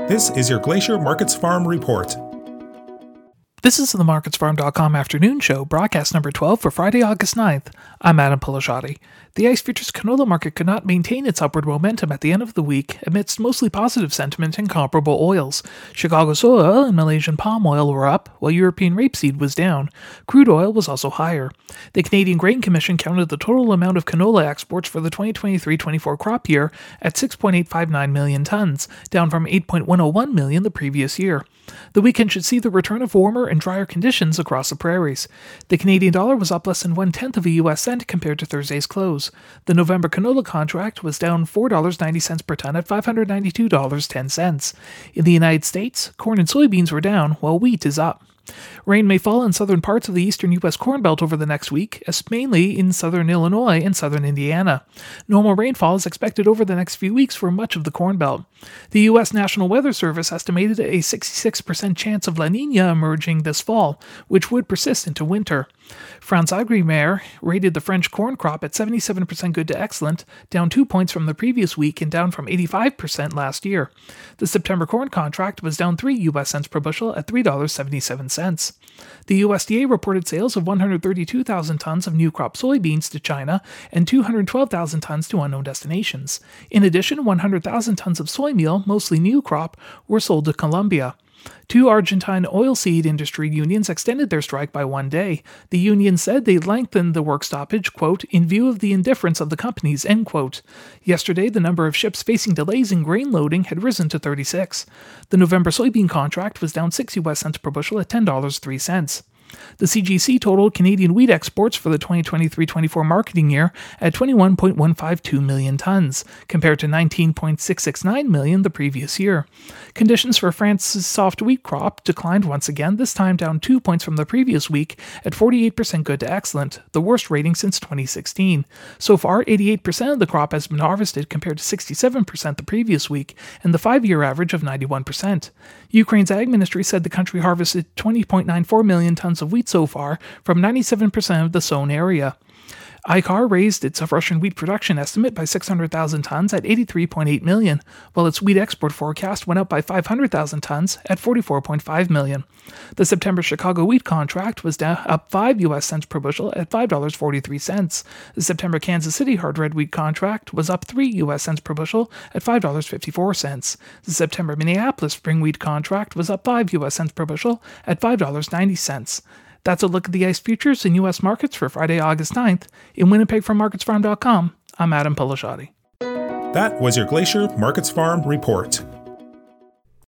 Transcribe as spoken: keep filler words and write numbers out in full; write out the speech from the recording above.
This is your Glacier Markets Farm Report. This is the markets farm dot com afternoon show, broadcast number twelve for Friday, August ninth. I'm Adam Pilasciatti. The ICE futures canola market could not maintain its upward momentum at the end of the week amidst mostly positive sentiment in comparable oils. Chicago soy oil and Malaysian palm oil were up, while European rapeseed was down. Crude oil was also higher. The Canadian Grain Commission counted the total amount of canola exports for the twenty twenty-three twenty-four crop year at six point eight five nine million tons, down from eight point one oh one million the previous year. The weekend should see the return of warmer and drier conditions across the prairies. The Canadian dollar was up less than one-tenth of a U S cent compared to Thursday's close. The November canola contract was down four dollars and ninety cents per ton at five hundred ninety-two dollars and ten cents. In the United States, corn and soybeans were down, while wheat is up. Rain may fall in southern parts of the eastern U S Corn Belt over the next week, as mainly in southern Illinois and southern Indiana. Normal rainfall is expected over the next few weeks for much of the Corn Belt. The U S National Weather Service estimated a sixty-six percent chance of La Niña emerging this fall, which would persist into winter. France Agrimaire rated the French corn crop at seventy-seven percent good to excellent, down two points from the previous week and down from eighty-five percent last year. The September corn contract was down three U S cents per bushel at three dollars and seventy-seven cents. The U S D A reported sales of one hundred thirty-two thousand tons of new crop soybeans to China and two hundred twelve thousand tons to unknown destinations. In addition, one hundred thousand tons of soy meal, mostly new crop, were sold to Colombia. Two Argentine oilseed industry unions extended their strike by one day. The union said they lengthened the work stoppage, quote, in view of the indifference of the companies, end quote. Yesterday, the number of ships facing delays in grain loading had risen to thirty-six. The November soybean contract was down six U S cents per bushel at ten dollars and three cents. The C G C totaled Canadian wheat exports for the twenty twenty-three twenty-four marketing year at twenty-one point one five two million tons, compared to nineteen point six six nine million the previous year. Conditions for France's soft wheat crop declined once again, this time down two points from the previous week at forty-eight percent good to excellent, the worst rating since twenty sixteen. So far, eighty-eight percent of the crop has been harvested compared to sixty-seven percent the previous week, and the five-year average of ninety-one percent. Ukraine's Ag Ministry said the country harvested twenty point nine four million tons of wheat so far from ninety-seven percent of the sown area. I C A R raised its Russian wheat production estimate by six hundred thousand tons at eighty-three point eight million, while its wheat export forecast went up by five hundred thousand tons at forty-four point five million. The September Chicago wheat contract was down, up five U S cents per bushel at five dollars and forty-three cents. The September Kansas City hard red wheat contract was up three U S cents per bushel at five dollars and fifty-four cents. The September Minneapolis spring wheat contract was up five U S cents per bushel at five dollars and ninety cents. That's a look at the ICE futures in U S markets for Friday, August ninth. In Winnipeg from markets farm dot com, I'm Adam Pilasciatti. That was your Glacier Markets Farm Report.